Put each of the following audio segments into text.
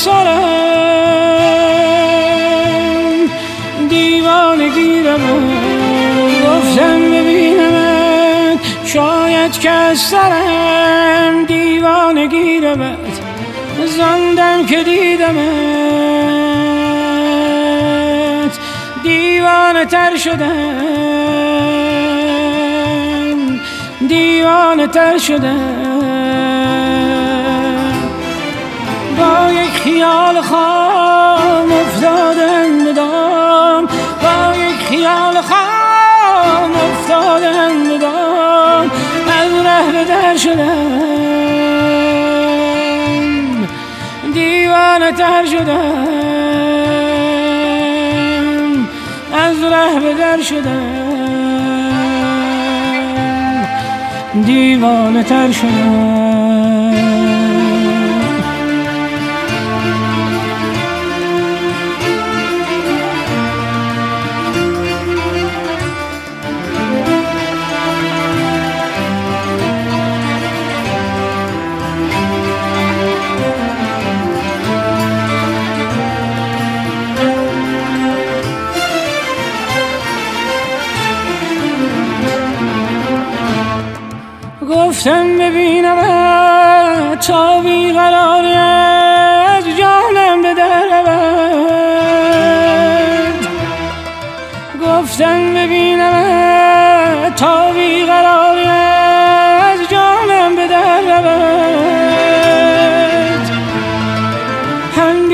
سرم دیوانگی رو گفتم ببینمت شاید که از سرم دیوانگی رو زندم که دیدمت دیوانه تر شدم دیوانه تر شدم با یک خیال خام افتادم به دام با یک خیال خام افتادم به دام از ره به در شدم دیوانه تر شدم از ره به در شدم دیوانه تر شدم گفتم ببینم تا بیقراری از جانم به در رود گفتم ببینم تا بیقراری از جانم به در رود هم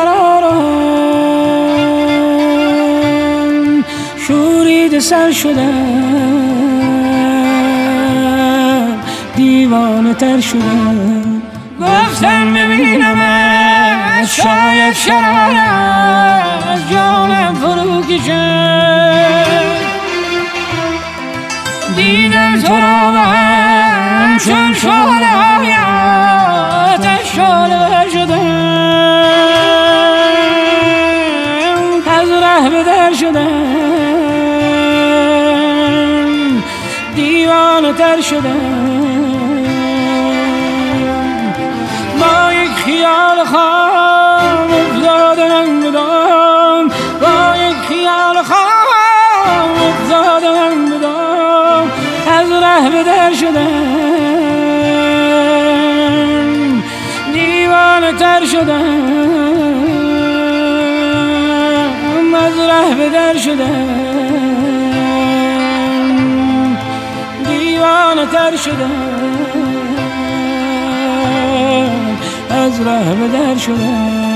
بیقرارم شورید سر شدم دیوانه تر شدم گفتم ببینم شاید شرار از جانم فرو کشد دیدم تو را به هم چون شعله های آتش شعله شدم از ره به در شدم دیوانه تر شدم با یک خیال خام افتادم به دام با یک خیال خام افتادم به دام از ره به در شدم دیوانه تر شدم از ره به در شدم دیوانه تر شدم از ره به در شدم